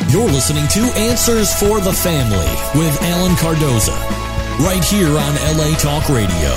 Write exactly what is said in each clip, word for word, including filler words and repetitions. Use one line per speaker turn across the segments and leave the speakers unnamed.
You're listening to Answers for the Family with Alan Cardoza, right here on L A Talk Radio.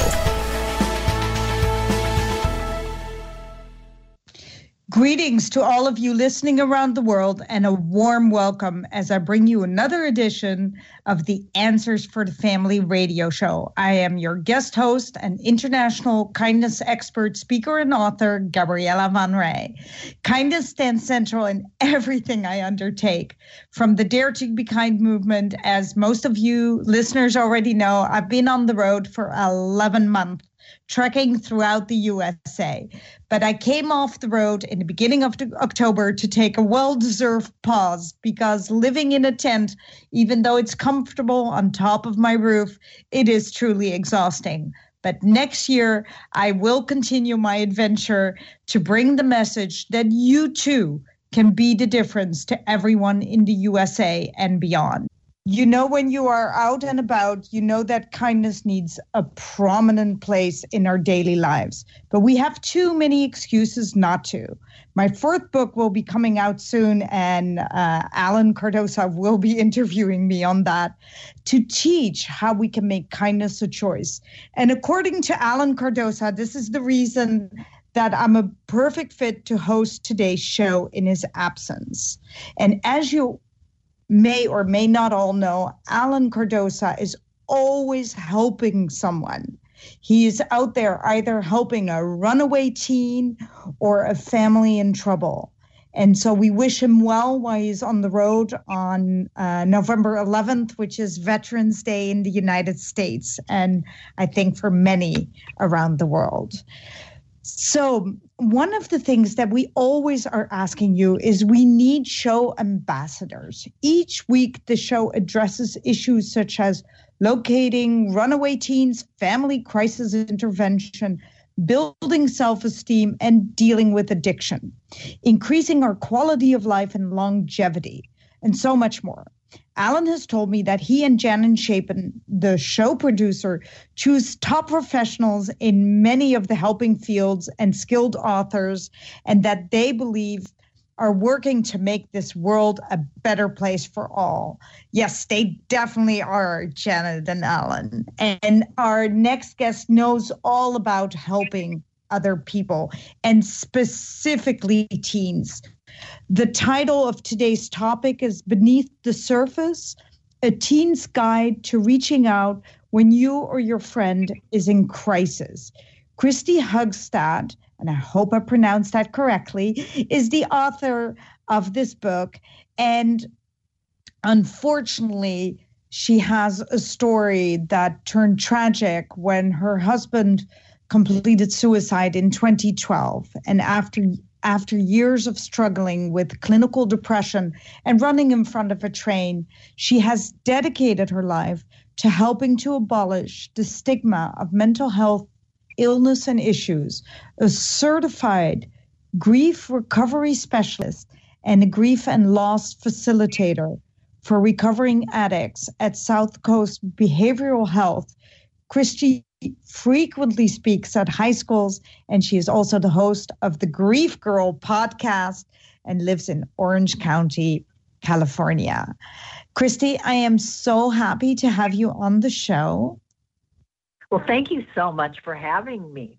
Greetings to all of you listening around the world, and a warm welcome as I bring you another edition of the Answers for the Family radio show. I am your guest host and international kindness expert, speaker, and author, Gabriella Van Rij. Kindness stands central in everything I undertake. From the Dare to Be Kind movement, as most of you listeners already know, I've been on the road for eleven months. Trekking throughout the U S A. But I came off the road in the beginning of the October to take a well-deserved pause, because living in a tent, even though it's comfortable on top of my roof, it is truly exhausting. But next year, I will continue my adventure to bring the message that you too can be the difference to everyone in the U S A and beyond. You know, when you are out and about, you know that kindness needs a prominent place in our daily lives. But we have too many excuses not to. My fourth book will be coming out soon, and uh, Alan Cardoza will be interviewing me on that to teach how we can make kindness a choice. And according to Alan Cardoza, this is the reason that I'm a perfect fit to host today's show in his absence. And as you may or may not all know, Alan Cardoza is always helping someone. He is out there either helping a runaway teen or a family in trouble. And so we wish him well while he's on the road on uh, November eleventh, which is Veterans Day in the United States, and I think for many around the world. So one of the things that we always are asking you is we need show ambassadors. Each week, the show addresses issues such as locating runaway teens, family crisis intervention, building self-esteem, and dealing with addiction, increasing our quality of life and longevity, and so much more. Alan has told me that he and Janin Chapin, the show producer, choose top professionals in many of the helping fields and skilled authors, and that they believe are working to make this world a better place for all. Yes, they definitely are, Janet and Alan. And our next guest knows all about helping other people, and specifically teens. The title of today's topic is Beneath the Surface, a teen's guide to reaching out when you or your friend is in crisis. Christy Hugstad, and I hope I pronounced that correctly, is the author of this book. And unfortunately, she has a story that turned tragic when her husband completed suicide in twenty twelve. And after After years of struggling with clinical depression and running in front of a train, she has dedicated her life to helping to abolish the stigma of mental health, illness, and issues. A certified grief recovery specialist and a grief and loss facilitator for recovering addicts at South Coast Behavioral Health, Christy frequently speaks at high schools, and she is also the host of the Grief Girl podcast and lives in Orange County, California. Christy, I am so happy to have you on the show.
Well, thank you so much for having me.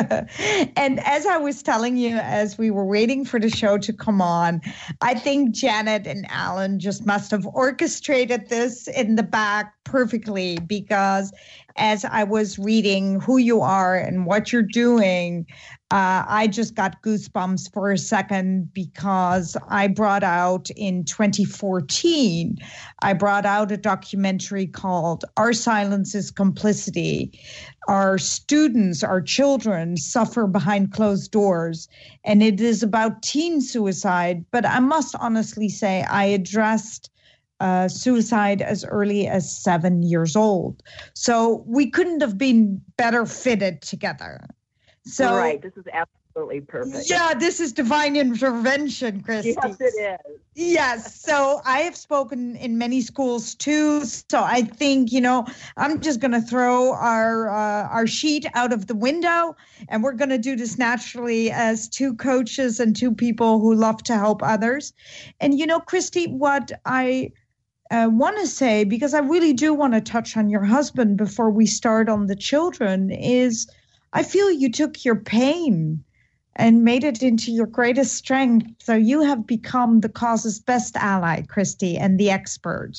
And as I was telling you, as we were waiting for the show to come on, I think Janet and Alan just must have orchestrated this in the back perfectly, because as I was reading who you are and what you're doing, uh, I just got goosebumps for a second, because I brought out in twenty fourteen, I brought out a documentary called Our Silence is Complicity. Our students, our children suffer behind closed doors, and it is about teen suicide. But I must honestly say I addressed Uh, suicide as early as seven years old. So we couldn't have been better fitted together. So
right, this is absolutely perfect.
Yeah, this is divine intervention, Christy.
Yes, it is.
Yes. So I have spoken in many schools too. So I think, you know, I'm just going to throw our uh, our sheet out of the window, and we're going to do this naturally as two coaches and two people who love to help others. And, you know, Christy, what I uh, want to say, because I really do want to touch on your husband before we start on the children, is I feel you took your pain and made it into your greatest strength. So you have become the cause's best ally, Christy, and the expert.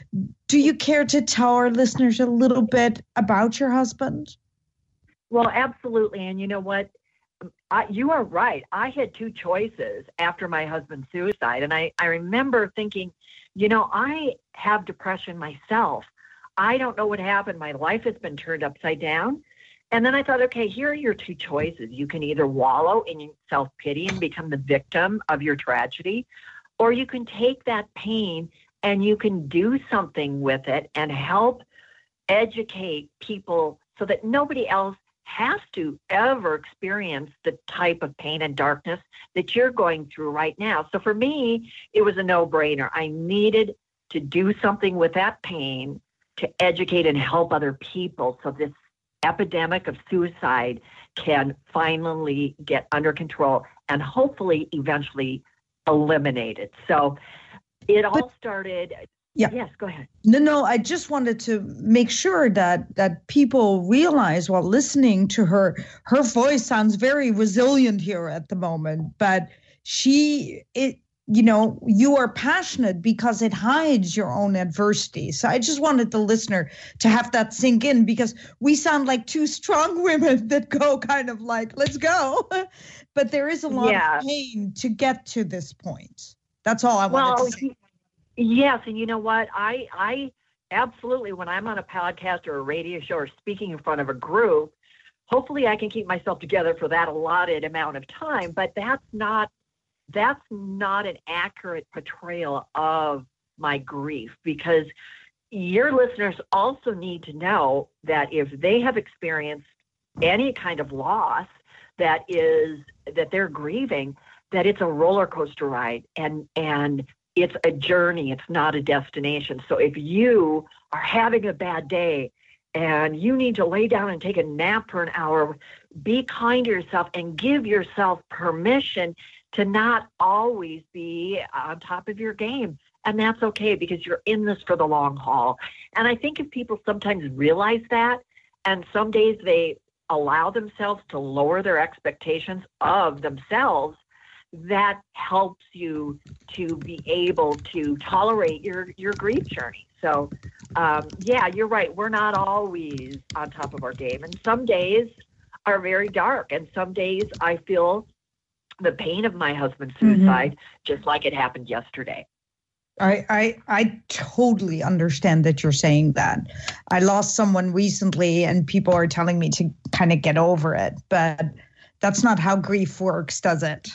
Do you care to tell our listeners a little bit about your husband?
Well, absolutely. And you know what? I, you are right. I had two choices after my husband's suicide. And I, I remember thinking, you know, I have depression myself. I don't know what happened. My life has been turned upside down. And then I thought, okay, here are your two choices. You can either wallow in self-pity and become the victim of your tragedy, or you can take that pain and you can do something with it and help educate people so that nobody else has to ever experience the type of pain and darkness that you're going through right now. So for me, it was a no-brainer. I needed to do something with that pain to educate and help other people so this epidemic of suicide can finally get under control and hopefully eventually eliminated. So it all
but,
started.
Yeah.
Yes, go ahead.
No, no, I just wanted to make sure that that people realize while listening to her, her voice sounds very resilient here at the moment, but she, it, you know, you are passionate because it hides your own adversity. So I just wanted the listener to have that sink in, because we sound like two strong women that go kind of like, let's go. But there is a lot yeah. of pain to get to this point. That's all I wanted
well,
to say.
Yes. And you know what? I, I absolutely, when I'm on a podcast or a radio show or speaking in front of a group, hopefully I can keep myself together for that allotted amount of time. But that's not That's not an accurate portrayal of my grief, because your listeners also need to know that if they have experienced any kind of loss that is that they're grieving, that it's a roller coaster ride and and it's a journey. It's not a destination. So if you are having a bad day and you need to lay down and take a nap for an hour, be kind to yourself and give yourself permission to not always be on top of your game. And that's okay, because you're in this for the long haul. And I think if people sometimes realize that, and some days they allow themselves to lower their expectations of themselves, that helps you to be able to tolerate your, your grief journey. So, um, yeah, you're right. We're not always on top of our game. And some days are very dark. And some days I feel the pain of my husband's suicide, mm-hmm. just like it happened yesterday.
I, I I totally understand that you're saying that. I lost someone recently and people are telling me to kind of get over it, but that's not how grief works, does it?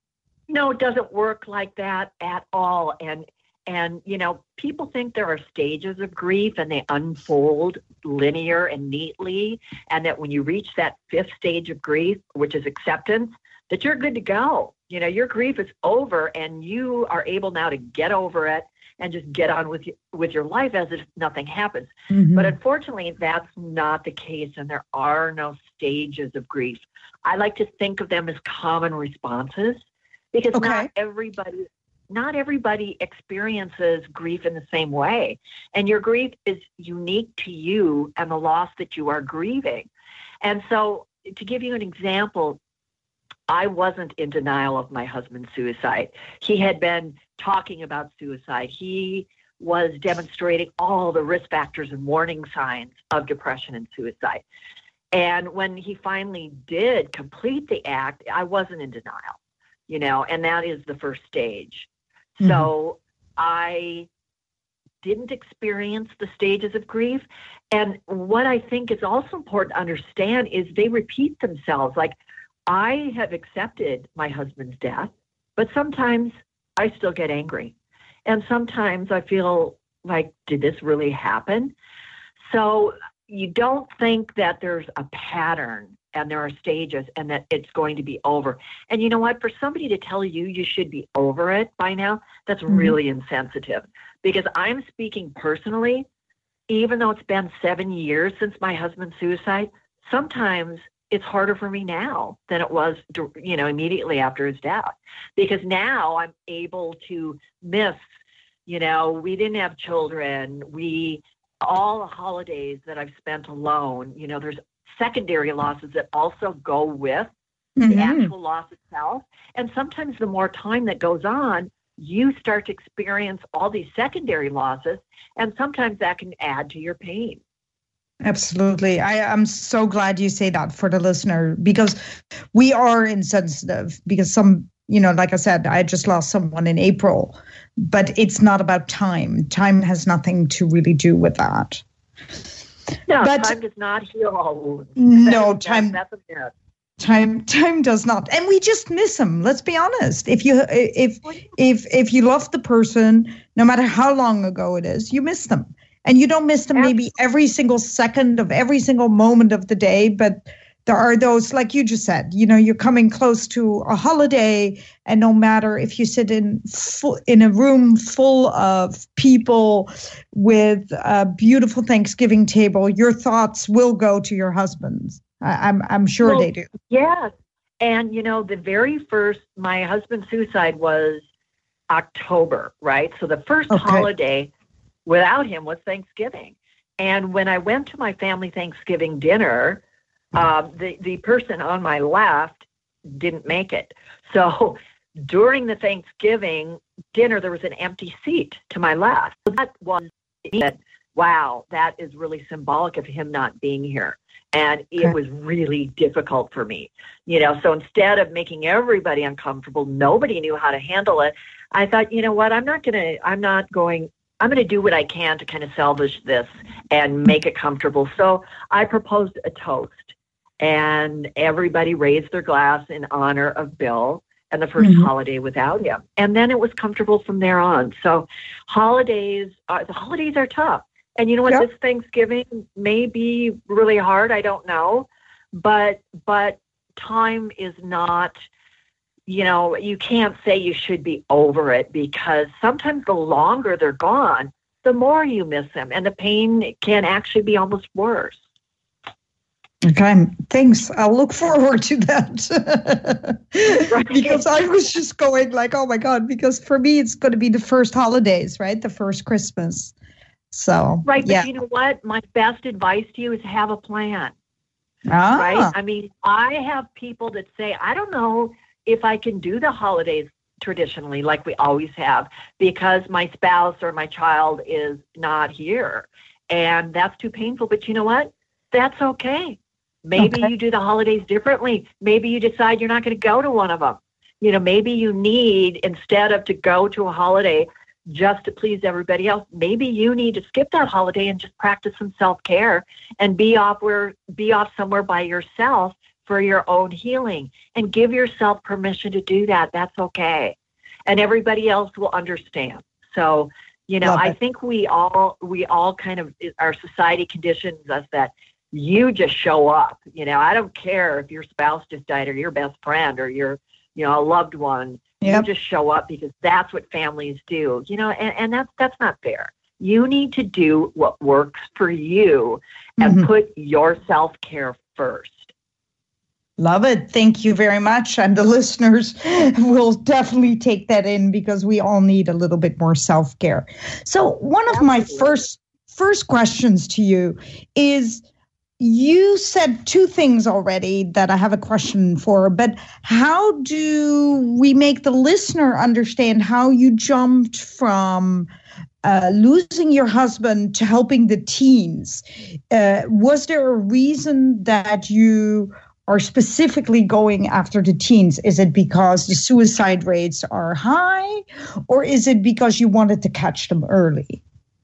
No, it doesn't work like that at all. And, and you know, people think there are stages of grief and they unfold linear and neatly, and that when you reach that fifth stage of grief, which is acceptance, that you're good to go. You know, your grief is over and you are able now to get over it and just get on with, with your life as if nothing happens. Mm-hmm. But unfortunately, that's not the case, and there are no stages of grief. I like to think of them as common responses, because okay. not everybody not everybody experiences grief in the same way. And your grief is unique to you and the loss that you are grieving. And so to give you an example, I wasn't in denial of my husband's suicide. He had been talking about suicide. He was demonstrating all the risk factors and warning signs of depression and suicide. And when he finally did complete the act, I wasn't in denial, you know, and that is the first stage. Mm-hmm. So I didn't experience the stages of grief. And what I think is also important to understand is they repeat themselves. Like, I have accepted my husband's death, but sometimes I still get angry. And sometimes I feel like, did this really happen? So you don't think that there's a pattern and there are stages and that it's going to be over. And you know what? For somebody to tell you you should be over it by now, that's mm-hmm. really insensitive, because I'm speaking personally. Even though it's been seven years since my husband's suicide, sometimes it's harder for me now than it was, you know, immediately after his death, because now I'm able to miss, you know, we didn't have children. We, all the holidays that I've spent alone, you know, there's secondary losses that also go with mm-hmm. the actual loss itself. And sometimes the more time that goes on, you start to experience all these secondary losses, and sometimes that can add to your pain.
Absolutely. I am so glad you say that for the listener, because we are insensitive, because some, you know, like I said, I just lost someone in April, but it's not about time. Time has nothing to really do with that.
No,
but,
time does not heal all wounds.
No,
that's,
time.
That's a myth.
Time, time does not, and we just miss them. Let's be honest. If you, if, if, if you love the person, no matter how long ago it is, you miss them, and you don't miss them maybe every single second of every single moment of the day. But there are those, like you just said, you know, you're coming close to a holiday, and no matter if you sit in full, in a room full of people with a beautiful Thanksgiving table, your thoughts will go to your husband's. I, I'm I'm sure
well,
they do.
Yes. And, you know, the very first, my husband's suicide was October, right? So the first okay. holiday without him was Thanksgiving. And when I went to my family Thanksgiving dinner, um, the, the person on my left didn't make it. So during the Thanksgiving dinner, there was an empty seat to my left. So that was, wow, that is really symbolic of him not being here. And it was really difficult for me, you know, so instead of making everybody uncomfortable, nobody knew how to handle it. I thought, you know what, I'm not going to, I'm not going, I'm going to do what I can to kind of salvage this and make it comfortable. So I proposed a toast, and everybody raised their glass in honor of Bill and the first mm-hmm. holiday without him. And then it was comfortable from there on. So holidays, uh, the holidays are tough. And you know what, yep. this Thanksgiving may be really hard, I don't know, but but time is not, you know, you can't say you should be over it, because sometimes the longer they're gone, the more you miss them, and the pain can actually be almost worse.
Okay, thanks. I'll look forward to that. Right. Because I was just going like, oh my God, because for me, it's going to be the first holidays, right? The first Christmas. So,
right, but
yeah.
you know what? My best advice to you is have a plan.
Ah.
Right? I mean, I have people that say, I don't know if I can do the holidays traditionally like we always have, because my spouse or my child is not here. And that's too painful. But you know what? That's okay. Maybe okay. you do the holidays differently. Maybe you decide you're not going to go to one of them. You know, maybe you need, instead of to go to a holiday just to please everybody else, maybe you need to skip that holiday and just practice some self-care and be off where be off somewhere by yourself for your own healing, and give yourself permission to do that. That's okay. And everybody else will understand. So, you know, I think we all we all kind of, our society conditions us that you just show up. You know, I don't care if your spouse just died or your best friend or your, you know, a loved one. Yep. You just show up because that's what families do, you know, and, and that's that's not fair. You need to do what works for you and mm-hmm. put your self-care first.
Love it. Thank you very much. And the listeners will definitely take that in, because we all need a little bit more self-care. So one of my first first questions to you is, you said two things already that I have a question for, but how do we make the listener understand how you jumped from uh, losing your husband to helping the teens? Uh, was there a reason that you are specifically going after the teens? Is it because the suicide rates are high, or is it because you wanted to catch them early?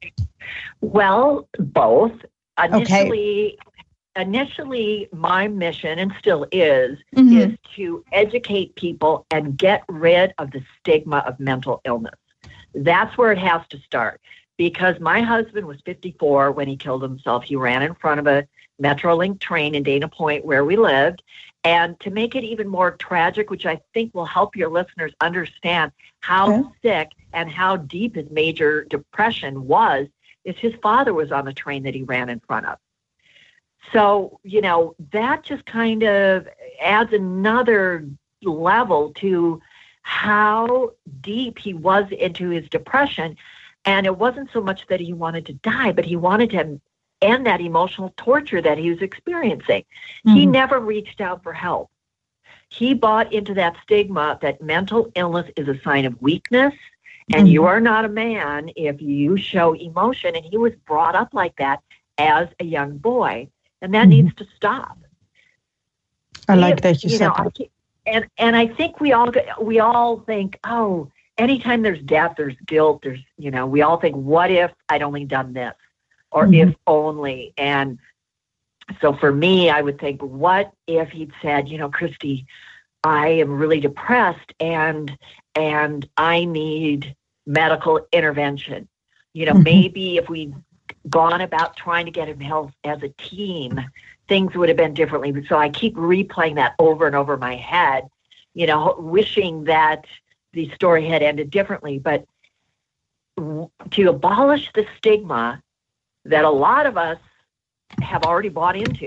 Well, both. Initially,
okay.
Initially, my mission, and still is,
mm-hmm.
is to educate people and get rid of the stigma of mental illness. That's where it has to start, because my husband was fifty-four when he killed himself. He ran in front of a Metrolink train in Dana Point where we lived. And to make it even more tragic, which I think will help your listeners understand how okay. sick and how deep his major depression was, is his father was on the train that he ran in front of. So, you know, that just kind of adds another level to how deep he was into his depression. And it wasn't so much that he wanted to die, but he wanted to end that emotional torture that he was experiencing. Mm-hmm. He never reached out for help. He bought into that stigma that mental illness is a sign of weakness, and mm-hmm. you are not a man if you show emotion. And he was brought up like that as a young boy, and that mm-hmm. needs to stop.
I like if, that you, you said
know,
that.
I, and and I think we all we all think, oh, anytime there's death, there's guilt. There's you know, we all think, what if I'd only done this, or mm-hmm. if only. And so for me, I would think, what if he'd said, you know, Christy, I am really depressed and and I need medical intervention. You know, mm-hmm. maybe if we'd gone about trying to get him help as a team, things would have been differently. So I keep replaying that over and over in my head, you know, wishing that the story had ended differently. But to abolish the stigma that a lot of us have already bought into,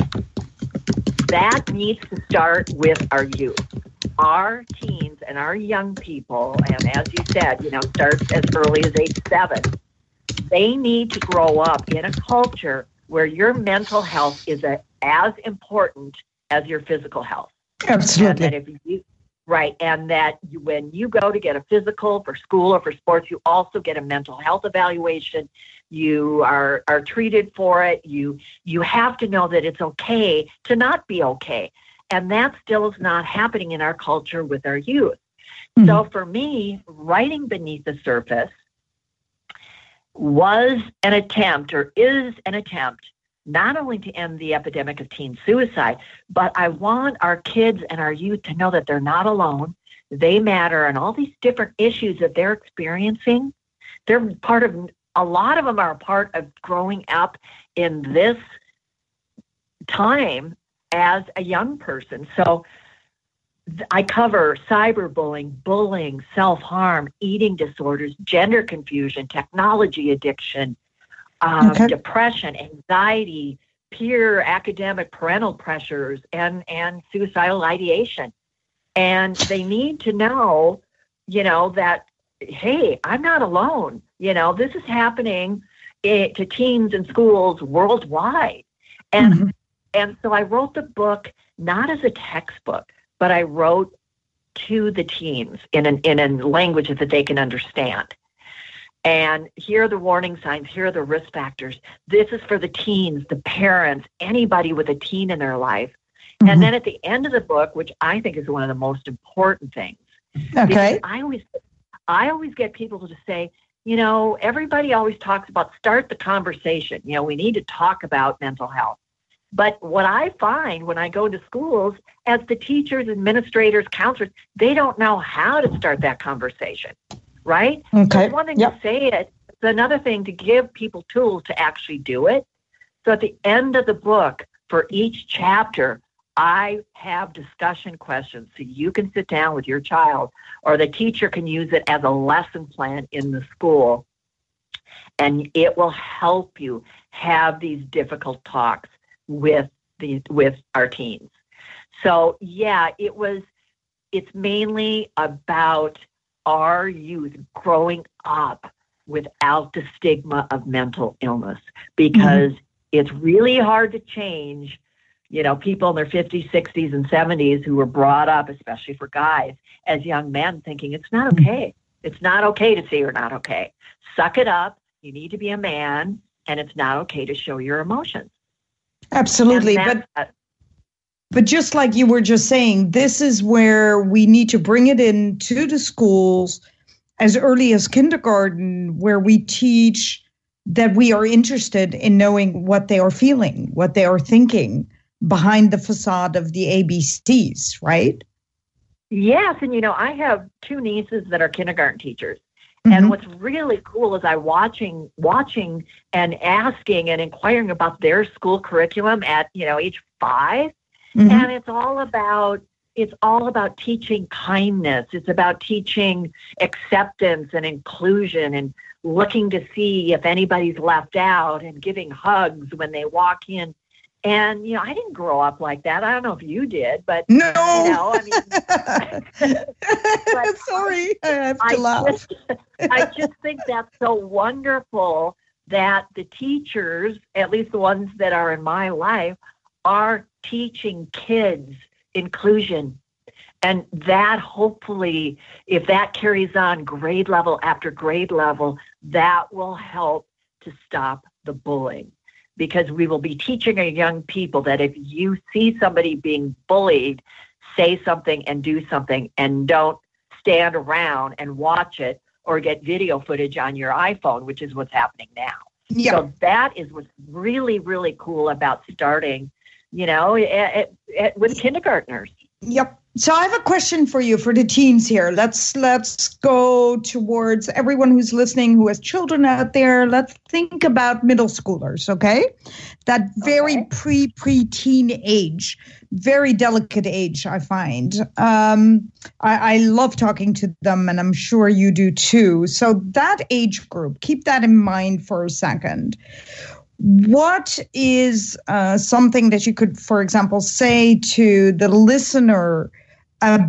that needs to start with our youth, our teens and our young people. And as you said, you know, starts as early as age seven. They need to grow up in a culture where your mental health is a, as important as your physical health.
Absolutely.
And that if you, right. And that you, when you go to get a physical for school or for sports, you also get a mental health evaluation. You are, are treated for it. You, you have to know that it's okay to not be okay. And that still is not happening in our culture with our youth. Mm-hmm. So for me, writing Beneath the Surface was an attempt, or is an attempt, not only to end the epidemic of teen suicide, but I want our kids and our youth to know that they're not alone. They matter, and all these different issues that they're experiencing, they're part of, a lot of them are a part of growing up in this time as a young person. So I cover cyberbullying, bullying, self-harm, eating disorders, gender confusion, technology addiction, um, okay. depression, anxiety, peer, academic, parental pressures, and, and suicidal ideation. And they need to know, you know, that, hey, I'm not alone. You know, this is happening it, to teens in schools worldwide. And mm-hmm. and so I wrote the book not as a textbook, but I wrote to the teens in an in a language that they can understand. And here are the warning signs. Here are the risk factors. This is for the teens, the parents, anybody with a teen in their life. Mm-hmm. And then at the end of the book, which I think is one of the most important things,
okay,
I always, I always get people to say, you know, everybody always talks about start the conversation. You know, we need to talk about mental health. But what I find when I go to schools, as the teachers, administrators, counselors, they don't know how to start that conversation, right?
Okay.
It's one thing
yep.
to say it. It's another thing to give people tools to actually do it. So at the end of the book, for each chapter, I have discussion questions so you can sit down with your child, or the teacher can use it as a lesson plan in the school, and it will help you have these difficult talks with the with our teens. So yeah, it was it's mainly about our youth growing up without the stigma of mental illness, because mm-hmm. it's really hard to change, you know, people in their fifties, sixties, and seventies who were brought up, especially for guys, as young men, thinking it's not okay. It's not okay to say you're not okay. Suck it up. You need to be a man, and it's not okay to show your emotions.
Absolutely. But but just like you were just saying, this is where we need to bring it into the schools as early as kindergarten, where we teach that we are interested in knowing what they are feeling, what they are thinking behind the facade of the A B Cs, right?
Yes. And, you know, I have two nieces that are kindergarten teachers. Mm-hmm. And what's really cool is I watching, watching and asking and inquiring about their school curriculum at, you know, age five. Mm-hmm. And it's all about, it's all about teaching kindness. It's about teaching acceptance and inclusion and looking to see if anybody's left out and giving hugs when they walk in. And, you know, I didn't grow up like that. I don't know if you did, but,
no.
you know, I mean.
but Sorry, I have to
I
laugh.
Just, I just think that's so wonderful that the teachers, at least the ones that are in my life, are teaching kids inclusion. And that hopefully, if that carries on grade level after grade level, that will help to stop the bullying. Because we will be teaching our young people that if you see somebody being bullied, say something and do something, and don't stand around and watch it or get video footage on your iPhone, which is what's happening now. Yeah. So that is what's really, really cool about starting, you know, at, at, with kindergartners.
Yep. So I have a question for you for the teens here. Let's let's go towards everyone who's listening who has children out there. Let's think about middle schoolers, okay? That very okay. pre pre-teen age, very delicate age, I find. Um, I, I love talking to them, and I'm sure you do too. So that age group, keep that in mind for a second. What is uh, something that you could, for example, say to the listener uh,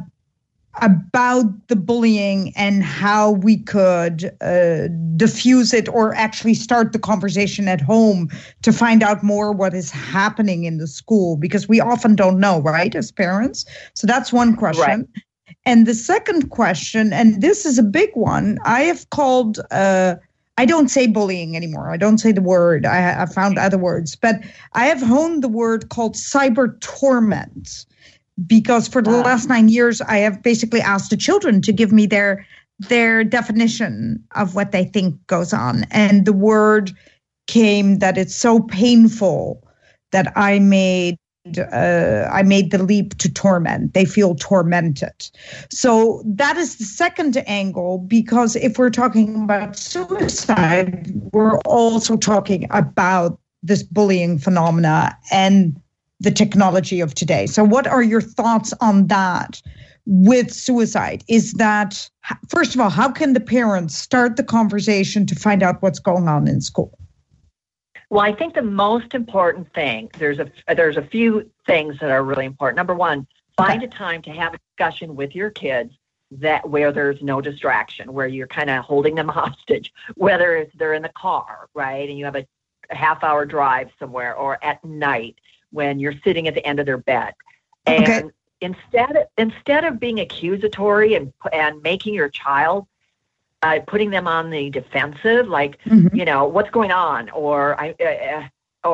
about the bullying and how we could uh, diffuse it or actually start the conversation at home to find out more what is happening in the school? Because we often don't know, right, as parents? So that's one question. Right. And the second question, and this is a big one, I have called... Uh, I don't say bullying anymore. I don't say the word. I, I found other words. But I have honed the word called cyber torment, because for the uh, last nine years, I have basically asked the children to give me their their definition of what they think goes on. And the word came that it's so painful that I made Uh, I made the leap to torment. They feel tormented. So that is the second angle, because if we're talking about suicide, we're also talking about this bullying phenomena and the technology of today. So what are your thoughts on that with suicide? Is that, first of all, how can the parents start the conversation to find out what's going on in school?
Well, I think the most important thing, there's a there's a few things that are really important. Number one, find okay. a time to have a discussion with your kids that where there's no distraction, where you're kind of holding them hostage, whether it's they're in the car, right, and you have a, a half hour drive somewhere, or at night when you're sitting at the end of their bed. And okay. instead of, instead of being accusatory and and making your child Uh, putting them on the defensive, like, mm-hmm. you know, what's going on? Or I, uh, or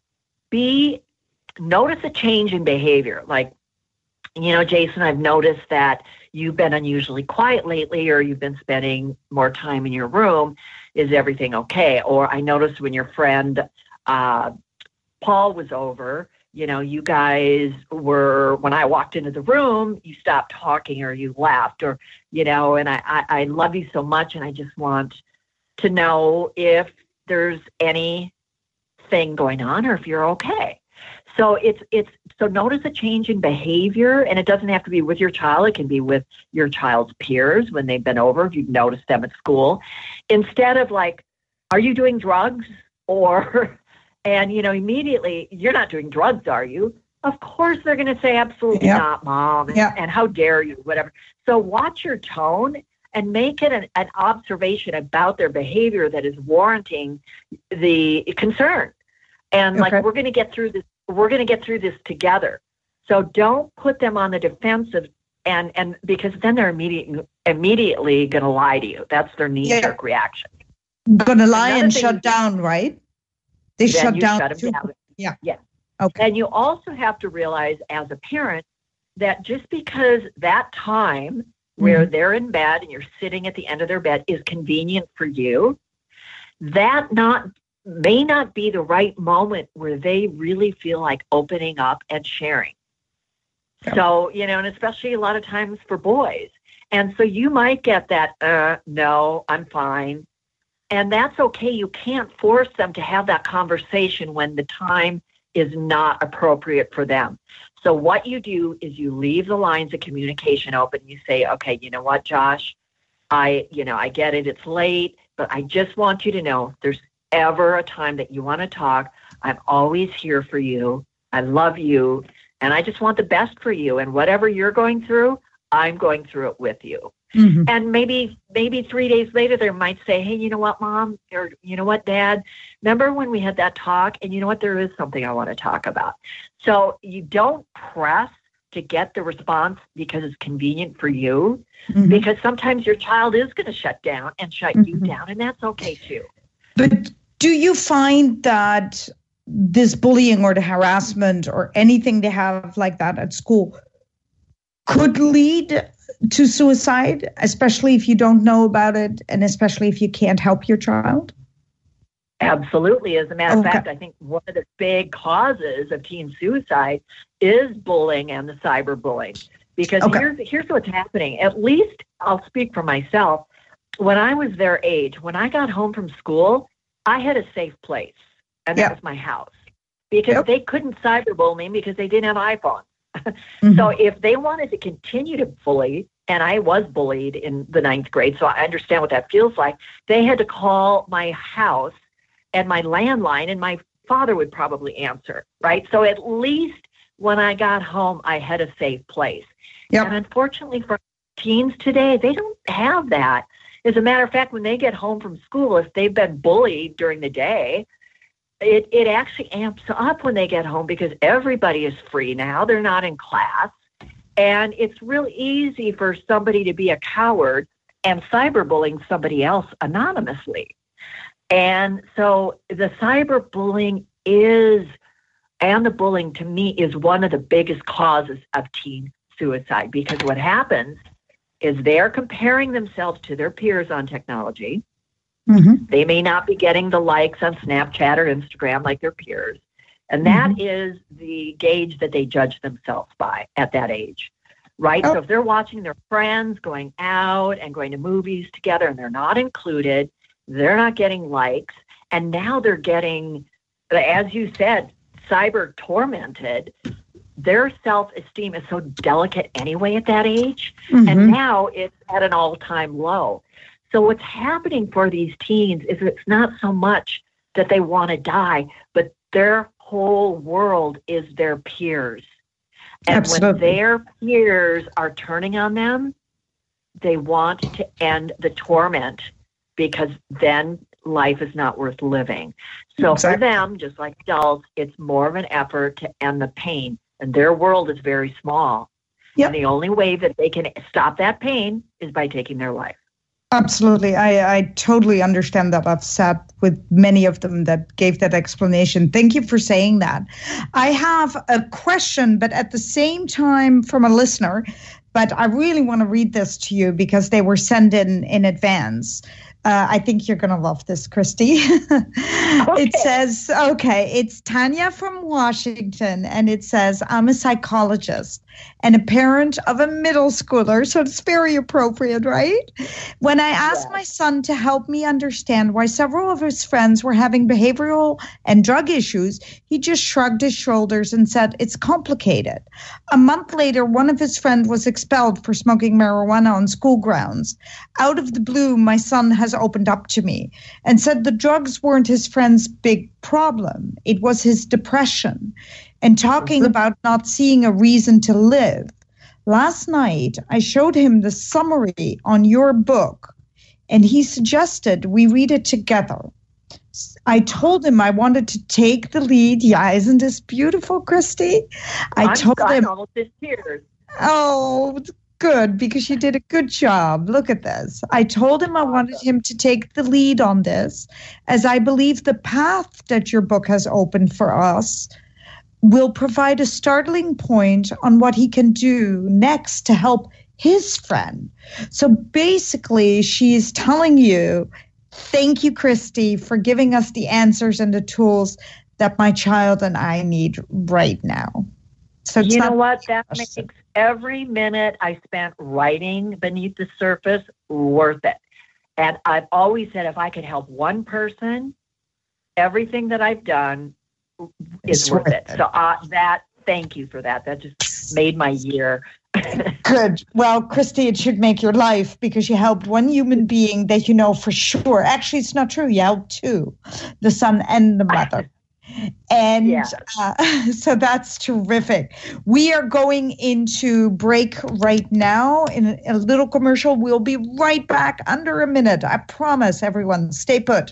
be, notice a change in behavior. Like, you know, Jason, I've noticed that you've been unusually quiet lately, or you've been spending more time in your room. Is everything okay? Or I noticed when your friend uh, Paul was over, you know, you guys were, when I walked into the room, you stopped talking or you laughed, or, you know, and I, I, I love you so much, and I just want to know if there's anything going on or if you're okay. So it's, it's, so notice a change in behavior, and it doesn't have to be with your child. It can be with your child's peers when they've been over, if you've noticed them at school. Instead of like, are you doing drugs? Or... And, you know, immediately, you're not doing drugs, are you? Of course they're going to say, absolutely yep. not, Mom. And, yep. and how dare you, whatever. So watch your tone and make it an, an observation about their behavior that is warranting the concern. And okay. like, we're going to get through this. We're going to get through this together. So don't put them on the defensive, and, and because then they're immediate, immediately going to lie to you. That's their knee-jerk yeah. reaction.
Going to lie Another and shut down, right? They
then
shut
you
down.
Shut them down.
Yeah.
Yeah.
Okay.
And you also have to realize as a parent that just because that time where mm-hmm. they're in bed and you're sitting at the end of their bed is convenient for you, that not may not be the right moment where they really feel like opening up and sharing. Yep. So, you know, and especially a lot of times for boys. And so you might get that, uh, no, I'm fine. And that's okay. You can't force them to have that conversation when the time is not appropriate for them. So what you do is you leave the lines of communication open. You say, okay, you know what, Josh, I, you know, I get it. It's late, but I just want you to know if there's ever a time that you want to talk, I'm always here for you. I love you. And I just want the best for you. And whatever you're going through, I'm going through it with you. Mm-hmm. And maybe maybe three days later, they might say, hey, you know what, Mom, or you know what, Dad, remember when we had that talk? And you know what, there is something I want to talk about. So you don't press to get the response because it's convenient for you, mm-hmm. because sometimes your child is going to shut down and shut mm-hmm. you down, and that's okay too.
But do you find that this bullying or the harassment or anything they have like that at school could lead to suicide, especially if you don't know about it and especially if you can't help your child?
Absolutely. As a matter okay. of fact, I think one of the big causes of teen suicide is bullying and the cyberbullying. Because okay. here's, here's what's happening. At least I'll speak for myself. When I was their age, when I got home from school, I had a safe place, and that yep. was my house. Because yep. they couldn't cyberbully me because they didn't have iPhones. Mm-hmm. So if they wanted to continue to bully, and I was bullied in the ninth grade, so I understand what that feels like, they had to call my house and my landline, and my father would probably answer, right? So at least when I got home, I had a safe place. Yep. And unfortunately for teens today, they don't have that. As a matter of fact, when they get home from school, if they've been bullied during the day, It it actually amps up when they get home because everybody is free now. They're not in class. And it's real easy for somebody to be a coward and cyberbullying somebody else anonymously. And so the cyberbullying is, and the bullying to me is one of the biggest causes of teen suicide, because what happens is they're comparing themselves to their peers on technology. Mm-hmm. They may not be getting the likes on Snapchat or Instagram like their peers. And that mm-hmm. is the gauge that they judge themselves by at that age, right? Oh. So if they're watching their friends going out and going to movies together and they're not included, they're not getting likes. And now they're getting, as you said, cyber tormented. Their self-esteem is so delicate anyway at that age. Mm-hmm. And now it's at an all-time low. So what's happening for these teens is it's not so much that they want to die, but their whole world is their peers. And Absolutely. When their peers are turning on them, they want to end the torment because then life is not worth living. So exactly. for them, just like adults, it's more of an effort to end the pain. And their world is very small. Yep. And the only way that they can stop that pain is by taking their life.
Absolutely. I, I totally understand that. I've sat with many of them that gave that explanation. Thank you for saying that. I have a question, but at the same time from a listener, but I really want to read this to you because they were sent in in advance. Uh, I think you're going to love this, Christy. Okay. It says, okay, it's Tanya from Washington, and it says, I'm a psychologist and a parent of a middle schooler, so it's very appropriate, right? When I asked yes. my son to help me understand why several of his friends were having behavioral and drug issues, he just shrugged his shoulders and said, it's complicated. A month later, one of his friends was expelled for smoking marijuana on school grounds. Out of the blue, my son has opened up to me and said the drugs weren't his friend's big problem. It was his depression and talking mm-hmm. about not seeing a reason to live. Last night, I showed him the summary on your book, and he suggested we read it together. I told him I wanted to take the lead. Yeah, isn't this beautiful, Christy? I
I'm
told him.
almost in tears.
Oh, good, because you did a good job. Look at this. I told him I wanted him to take the lead on this, as I believe the path that your book has opened for us will provide a startling point on what he can do next to help his friend. So basically, she's telling you, thank you, Christy, for giving us the answers and the tools that my child and I need right now. So
you know what? That makes every minute I spent writing Beneath the Surface, worth it. And I've always said, if I could help one person, everything that I've done is
It's
worth
worth
it.
it.
So uh, that, thank you for that. That just made my year.
Good. Well, Christy, it should make your life because you helped one human being that you know for sure. Actually, it's not true. You helped two, the son and the mother. And
Yes.
uh, so that's terrific. We are going into break right now in a, a little commercial. We'll be right back under a minute. I promise, everyone. Stay put.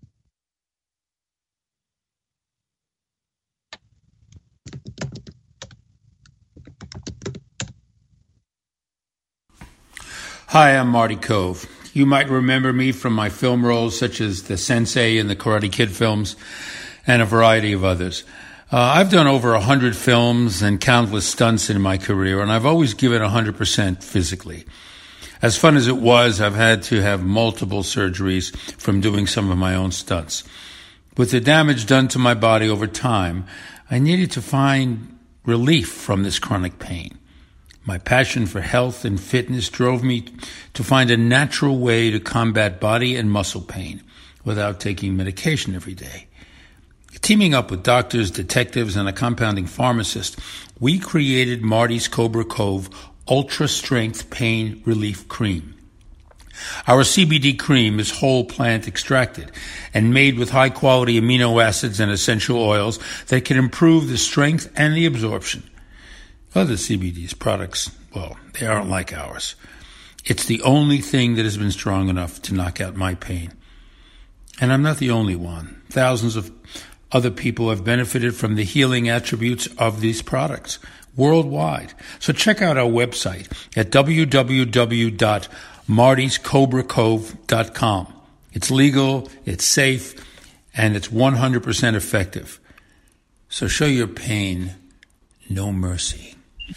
Hi, I'm Marty Cove. You might remember me from my film roles such as the Sensei in the Karate Kid films and a variety of others. Uh, I've done over one hundred films and countless stunts in my career, and I've always given one hundred percent physically. As fun as it was, I've had to have multiple surgeries from doing some of my own stunts. With the damage done to my body over time, I needed to find relief from this chronic pain. My passion for health and fitness drove me to find a natural way to combat body and muscle pain without taking medication every day. Teaming up with doctors, detectives, and a compounding pharmacist, we created Marty's Cobra Cove Ultra Strength Pain Relief Cream. Our C B D cream is whole plant extracted and made with high-quality amino acids and essential oils that can improve the strength and the absorption. Other C B D's products, well, they aren't like ours. It's the only thing that has been strong enough to knock out my pain. And I'm not the only one. Thousands of other people have benefited from the healing attributes of these products worldwide. So check out our website at w w w dot martys cobra cove dot com. It's legal, it's safe, and it's one hundred percent effective. So show your pain no mercy.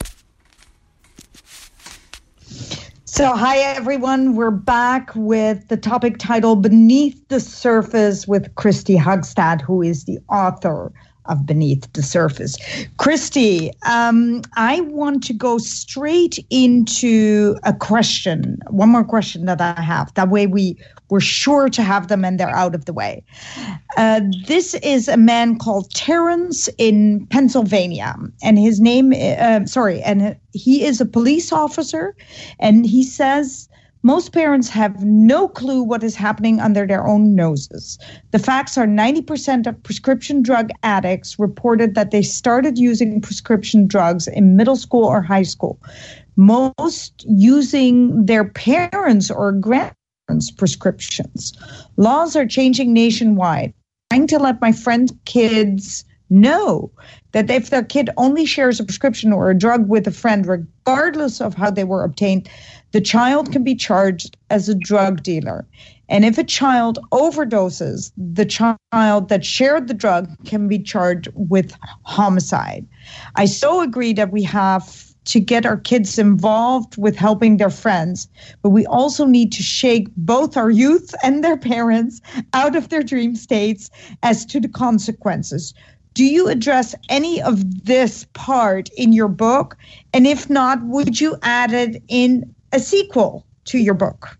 So, hi, everyone. We're back with the topic title Beneath the Surface with Christy Hogstad, who is the author of Beneath the Surface. Christy, um, I want to go straight into a question, one more question that I have. That way we, we're sure to have them and they're out of the way. Uh, this is a man called Terrence in Pennsylvania, and his name, uh, sorry, and he is a police officer, and he says most parents have no clue what is happening under their own noses. The facts are ninety percent of prescription drug addicts reported that they started using prescription drugs in middle school or high school, most using their parents' or grandparents' prescriptions. Laws are changing nationwide. I'm trying to let my friends' kids know that if their kid only shares a prescription or a drug with a friend, regardless of how they were obtained, the child can be charged as a drug dealer. And if a child overdoses, the child that shared the drug can be charged with homicide. I so agree that we have to get our kids involved with helping their friends, but we also need to shake both our youth and their parents out of their dream states as to the consequences. Do you address any of this part in your book? And if not, would you add it in a sequel to your book?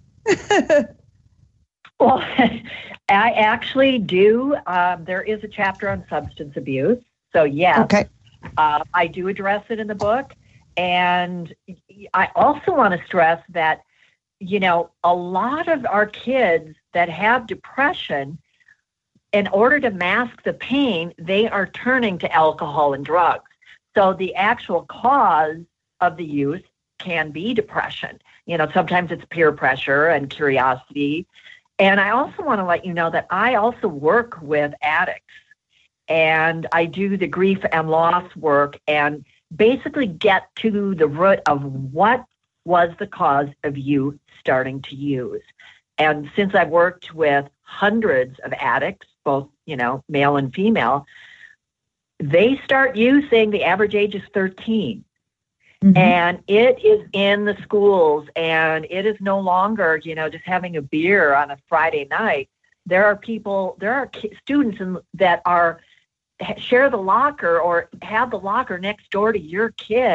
Well, I actually do. Um, there is a chapter on substance abuse. So, yes,
Okay.
uh, I do address it in the book. And I also want to stress that, you know, a lot of our kids that have depression, in order to mask the pain, they are turning to alcohol and drugs. So the actual cause of the use can be depression. You know, sometimes it's peer pressure and curiosity. And I also want to let you know that I also work with addicts, and I do the grief and loss work and basically get to the root of what was the cause of you starting to use. And since I've worked with hundreds of addicts, both, you know, male and female, they start using, the average age is thirteen. Mm-hmm. And it is in the schools, and it is no longer, you know, just having a beer on a Friday night. There are people, there are ki- students in, that are share the locker or have the locker next door to your kid,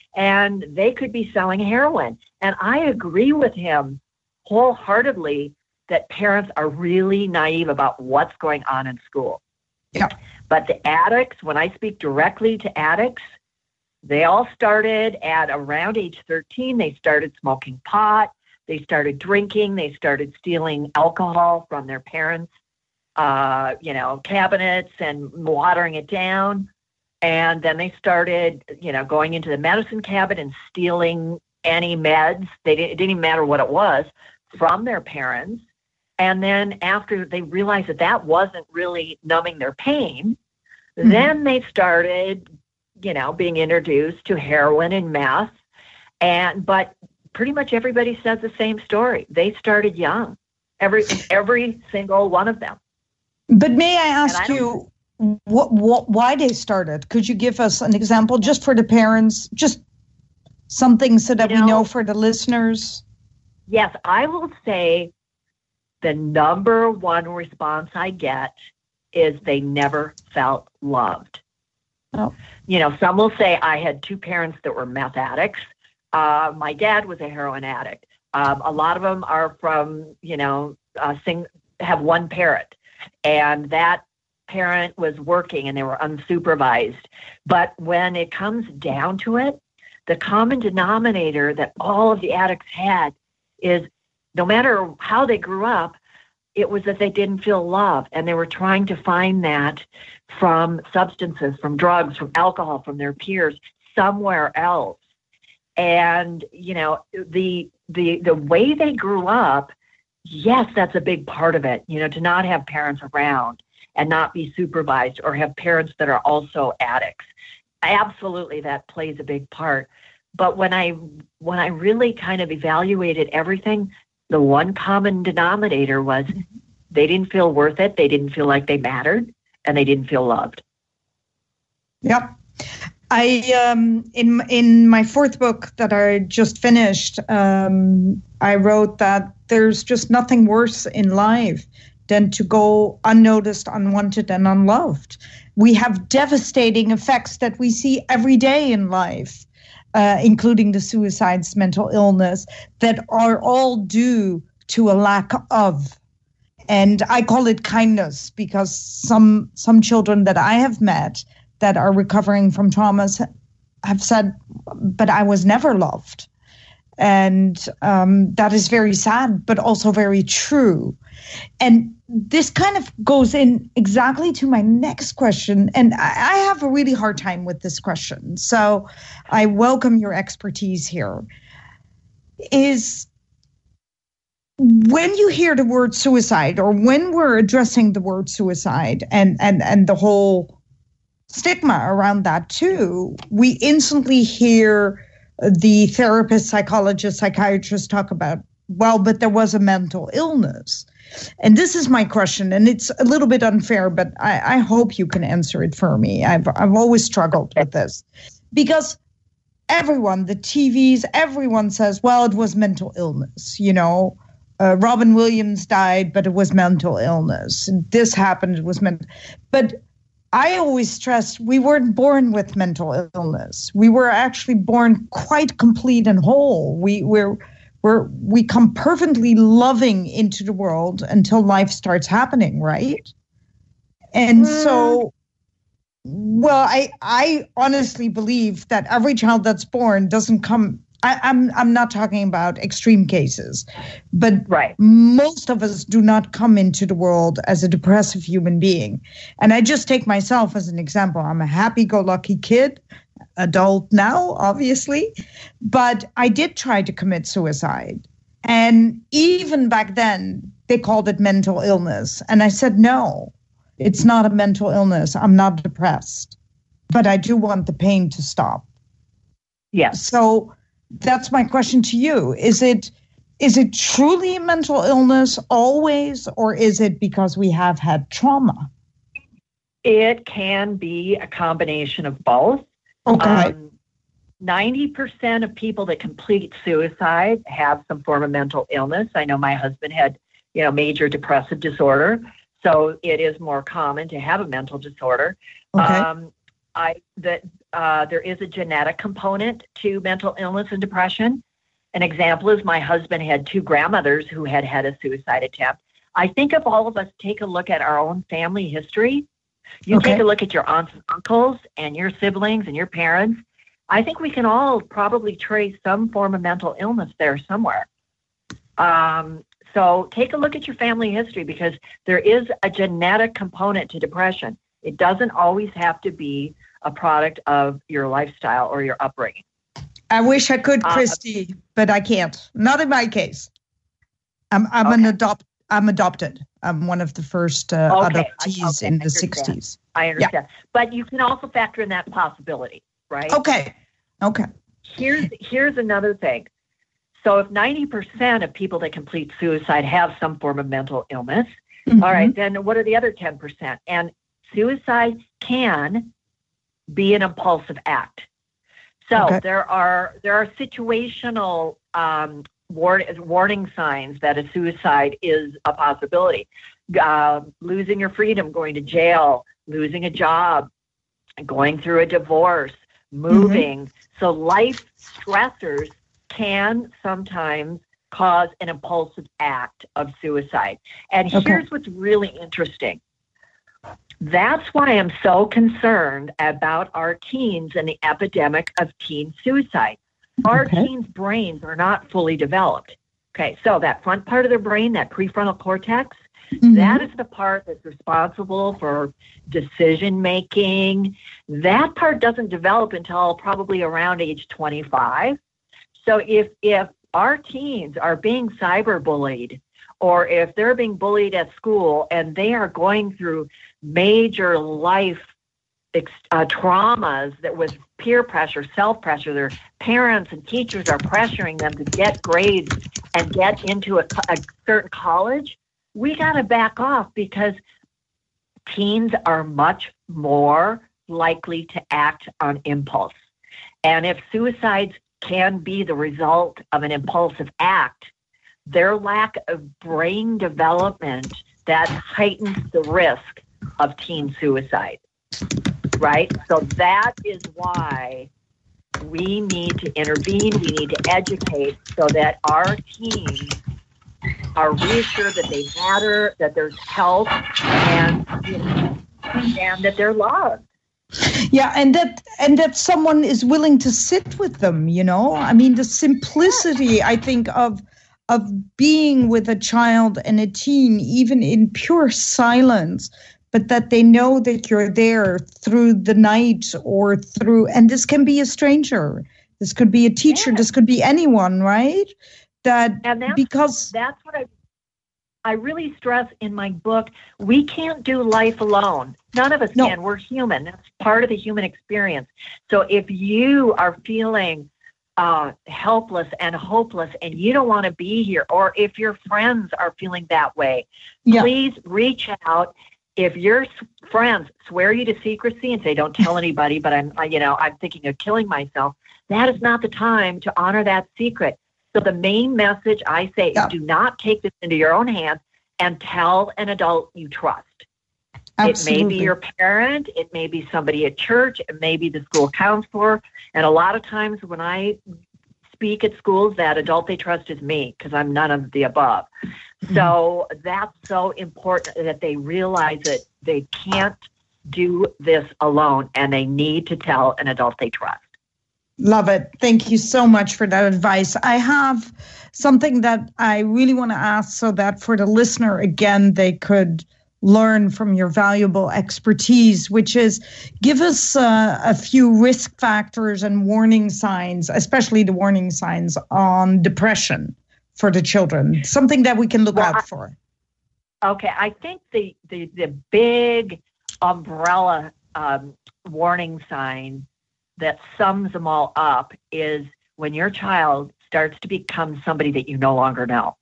and they could be selling heroin. And I agree with him wholeheartedly that parents are really naive about what's going on in school.
Yeah.
But the addicts, when I speak directly to addicts, they all started at around age thirteen. They started smoking pot. They started drinking. They started stealing alcohol from their parents' uh, you know, cabinets and watering it down. And then they started, you know, going into the medicine cabinet and stealing any meds. They didn't, it didn't even matter what it was from their parents. And then after they realized that that wasn't really numbing their pain, mm-hmm. then they started, you know, being introduced to heroin and meth. And, but pretty much everybody says the same story. They started young, every, every single one of them.
But may I ask I you what, what, why they started? Could you give us an example just for the parents, just something so that you know, we know for the listeners?
Yes, I will say the number one response I get is they never felt loved.
Oh.
You know, some will say I had two parents that were meth addicts. Uh, my dad was a heroin addict. Um, a lot of them are from, you know, uh, sing, have one parent. And that parent was working and they were unsupervised. But when it comes down to it, the common denominator that all of the addicts had is no matter how they grew up, it was that they didn't feel love. And they were trying to find that from substances, from drugs, from alcohol, from their peers, somewhere else. And, you know, the the the way they grew up, yes, that's a big part of it, you know, to not have parents around and not be supervised or have parents that are also addicts. Absolutely, that plays a big part. But when I when I really kind of evaluated everything, the one common denominator was they didn't feel worth it, they didn't feel like they mattered, and they didn't feel loved.
Yep. I um in in my fourth book that I just finished, um, I wrote that there's just nothing worse in life than to go unnoticed, unwanted, and unloved. We have devastating effects that we see every day in life, uh, including the suicides, mental illness, that are all due to a lack of. And I call it kindness because some some children that I have met that are recovering from traumas have said, but I was never loved. And um, that is very sad, but also very true. And this kind of goes in exactly to my next question. And I, I have a really hard time with this question. So I welcome your expertise here. Is when you hear the word suicide, or when we're addressing the word suicide and, and, and the whole stigma around that too, we instantly hear the therapist, psychologist, psychiatrist talk about, well, but there was a mental illness. And this is my question, and it's a little bit unfair, but I, I hope you can answer it for me. I've I've always struggled with this because everyone, the T Vs, everyone says, well, it was mental illness. You know, uh, Robin Williams died, but it was mental illness. This happened, it was mental. But I always stress we weren't born with mental illness. We were actually born quite complete and whole. We we're, we're, we come perfectly loving into the world until life starts happening, right? And mm. so, well, I I honestly believe that every child that's born doesn't come. I, I'm I'm not talking about extreme cases, but
right.
most of us do not come into the world as a depressive human being. And I just take myself as an example. I'm a happy-go-lucky kid, adult now, obviously, but I did try to commit suicide. And even back then, they called it mental illness. And I said, no, it's not a mental illness. I'm not depressed, but I do want the pain to stop.
Yes.
So that's my question to you. Is it is it truly a mental illness always, or is it because we have had trauma?
It can be a combination of both.
Okay.
Um, ninety percent of people that complete suicide have some form of mental illness. I know my husband had, you know, major depressive disorder, so it is more common to have a mental disorder.
Okay.
Um, I that uh, there is a genetic component to mental illness and depression. An example is my husband had two grandmothers who had had a suicide attempt. I think if all of us take a look at our own family history, you
Okay.
take a look at your aunts and uncles and your siblings and your parents, I think we can all probably trace some form of mental illness there somewhere. Um, so take a look at your family history because there is a genetic component to depression. It doesn't always have to be a product of your lifestyle or your upbringing.
I wish I could,
Uh,
Christy, but I can't. Not in my case. I'm I'm an
Okay.
adopt. I'm adopted. I'm one of the first uh,
Okay, I-
adoptees
okay,
in
I
the
understand.
sixties.
I understand. But you can also factor in that possibility, right?
Okay. Okay.
Here's here's another thing. So if ninety percent of people that complete suicide have some form of mental illness,
Mhm.
all right, then what are the other ten percent? And suicide can be an impulsive act. So
Okay.
there are there are situational um, war- warning signs that a suicide is a possibility. Uh, losing your freedom, going to jail, losing a job, going through a divorce, moving. So life stressors can sometimes cause an impulsive act of suicide. And
Okay.
here's what's really interesting. That's why I'm so concerned about our teens and the epidemic of teen suicide. Our
Okay.
teens' brains are not fully developed. Okay, so that front part of their brain, that prefrontal cortex,
Mhm.
that is the part that's responsible for decision making. That part doesn't develop until probably around age twenty-five. So if if our teens are being cyberbullied, or if they're being bullied at school and they are going through major life ex- uh, traumas that with peer pressure, self pressure, their parents and teachers are pressuring them to get grades and get into a, co- a certain college, we got to back off because teens are much more likely to act on impulse. And if suicides can be the result of an impulsive act, their lack of brain development that heightens the risk of teen suicide, right? So that is why we need to intervene. We need to educate so that our teens are reassured that they matter, that there's help, and you know, and that they're loved.
Yeah, and that and that someone is willing to sit with them, you know? I mean, the simplicity, I think, of of being with a child and a teen, even in pure silence, but that they know that you're there through the night or through, and this can be a stranger. This could be a teacher.
Yes.
This could be anyone, right? That
And that's,
because
that's what I I really stress in my book. We can't do life alone. None of us
No.
can. We're human. That's part of the human experience. So if you are feeling uh, helpless and hopeless and you don't want to be here, or if your friends are feeling that way,
yeah,
please reach out. If your s- friends swear you to secrecy and say, don't tell anybody, but I'm, I, you know, I'm thinking of killing myself, that is not the time to honor that secret. So the main message I say
Yeah.
is do not take this into your own hands and tell an adult you trust.
absolutely.
It may be your parent, it may be somebody at church, it may be the school counselor. And a lot of times when I speak at schools, that adult they trust is me because I'm none of the above. So that's so important that they realize that they can't do this alone and they need to tell an adult they trust.
Love it. Thank you so much for that advice. I have something that I really want to ask so that for the listener, again, they could learn from your valuable expertise, which is give us uh, a few risk factors and warning signs, especially the warning signs on depression for the children, something that we can look
Well,
out
I-
for.
Okay, I think the, the, the big umbrella um, warning sign that sums them all up is when your child starts to become somebody that you no longer know.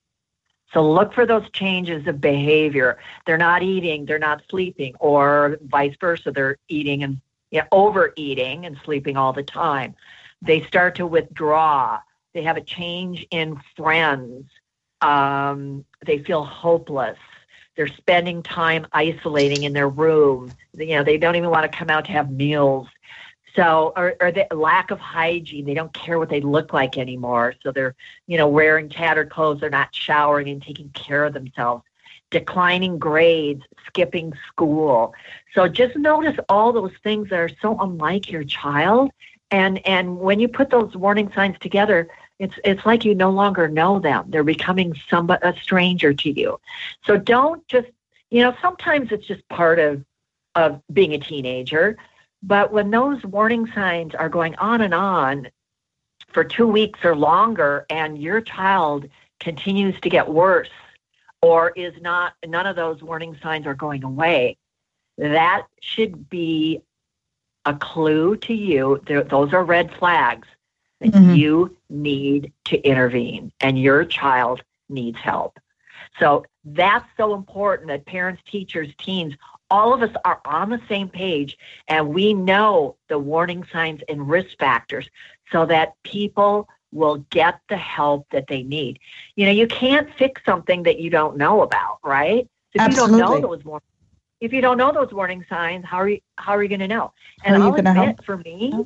So look for those changes of behavior. They're not eating, they're not sleeping, or vice versa. They're eating and you know, overeating and sleeping all the time. They start to withdraw. They have a change in friends. Um, they feel hopeless. They're spending time isolating in their room. You know, they don't even want to come out to have meals. So, or, or the lack of hygiene. They don't care what they look like anymore. So they're, you know, wearing tattered clothes. They're not showering and taking care of themselves. Declining grades, skipping school. So just notice all those things that are so unlike your child. And and when you put those warning signs together, it's it's like you no longer know them. They're becoming somebody, a stranger to you. So don't just, you know, sometimes it's just part of of being a teenager. But when those warning signs are going on and on for two weeks or longer, and your child continues to get worse, or is not, none of those warning signs are going away, that should be a clue to you. There, those are red flags that mm-hmm. you need to intervene, and your child needs help. So that's so important that parents, teachers, teens, all of us are on the same page, and we know the warning signs and risk factors so that people will get the help that they need. You know, you can't fix something that you don't know about, right? If
Absolutely.
you don't know those warning, if you don't know those warning signs, how are you how are you going to know? And
I'll
admit,
help?
for me,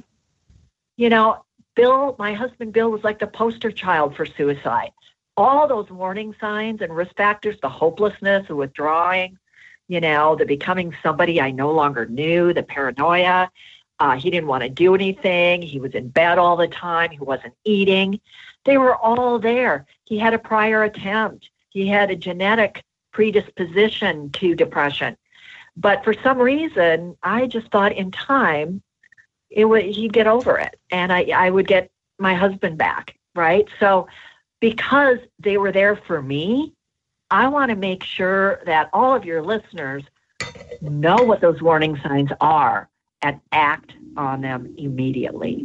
you know, Bill, my husband Bill was like the poster child for suicide. All those warning signs and risk factors, the hopelessness, the withdrawing, you know, the becoming somebody I no longer knew, the paranoia. Uh, he didn't want to do anything. He was in bed all the time. He wasn't eating. They were all there. He had a prior attempt. He had a genetic predisposition to depression. But for some reason, I just thought in time, it would he'd get over it, and I, I would get my husband back, right? So because they were there for me, I want to make sure that all of your listeners know what those warning signs are and act on them immediately.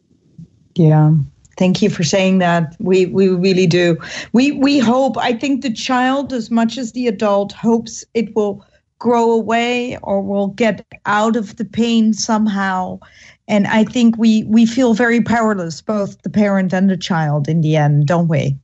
Yeah. Thank you for saying that. We we really do. We we hope, I think the child, as much as the adult, hopes it will grow away or will get out of the pain somehow. And I think we, we feel very powerless, both the parent and the child in the end, don't we?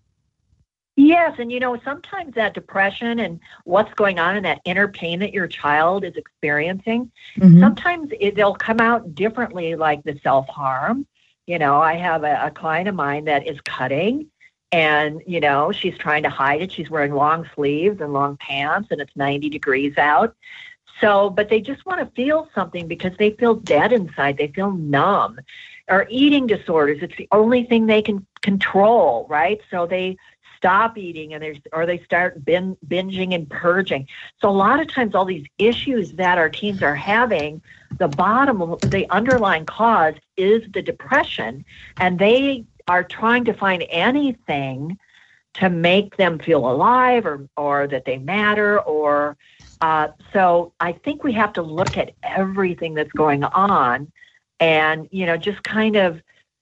Yes, and you know, sometimes that depression and what's going on in that inner pain that your child is experiencing, mm-hmm. sometimes it, they'll come out differently, like the self-harm. You know, I have a, a client of mine that is cutting, and, you know, she's trying to hide it. She's wearing long sleeves and long pants, and it's ninety degrees out. So, but they just want to feel something because they feel dead inside. They feel numb. Or eating disorders, it's the only thing they can control, right? So they stop eating, and they or they start bin, binging and purging. So a lot of times all these issues that our teens are having, the bottom, the underlying cause is the depression, and they are trying to find anything to make them feel alive or, or that they matter. Or uh, so I think we have to look at everything that's going on and, you know, just kind of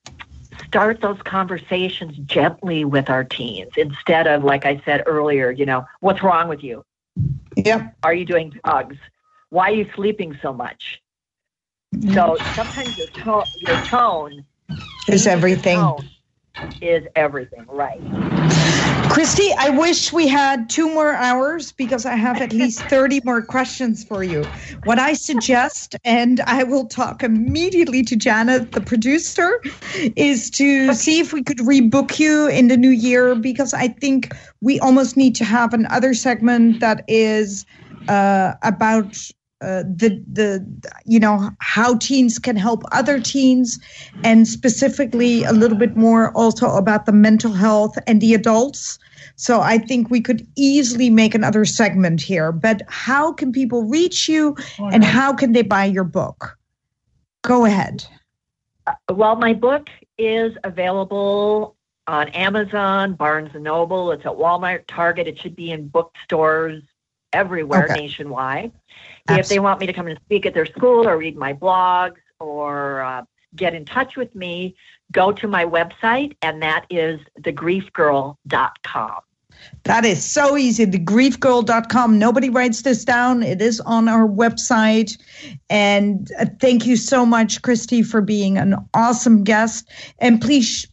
start those conversations gently with our teens instead of, like I said earlier, you know, what's wrong with you?
Yep.
Are you doing drugs? Why are you sleeping so much? Mm-hmm. So sometimes your tone, your tone
is everything.
Tone is everything, right?
Christy, I wish we had two more hours because I have at least thirty more questions for you. What I suggest, and I will talk immediately to Janet, the producer, is to okay. see if we could rebook you in the new year, because I think we almost need to have another segment that is uh, about uh, the, the, you know, how teens can help other teens, and specifically a little bit more also about the mental health and the adults. So I think we could easily make another segment here. But how can people reach you, and how can they buy your book? Go ahead.
Uh, well, my book is available on Amazon, Barnes and Noble. It's at Walmart, Target. It should be in bookstores everywhere okay. nationwide. Absolutely. If they want me to come and speak at their school or read my blogs or uh, get in touch with me, go to my website, and that is the grief girl dot com.
That is so easy, the grief girl dot com. Nobody writes this down. It is on our website. And uh, thank you so much, Christy, for being an awesome guest. And please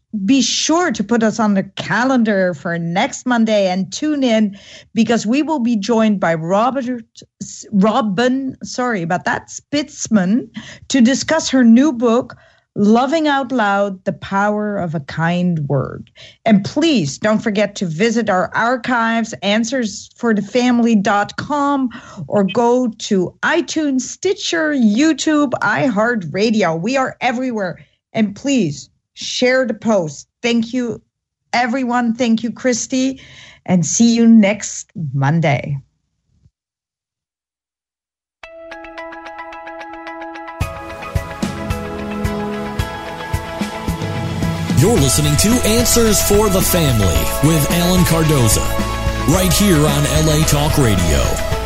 be sure to put us on the calendar for next Monday and tune in, because we will be joined by Robert, Robin, sorry about that, Spitzman, to discuss her new book, Loving Out Loud, The Power of a Kind Word. And please don't forget to visit our archives, answers for the family dot com, or go to iTunes, Stitcher, YouTube, iHeartRadio. We are everywhere. And please share the post. Thank you, everyone. Thank you, Christy. And see you next Monday.
You're listening to Answers for the Family with Alan Cardoza, right here on L A Talk Radio.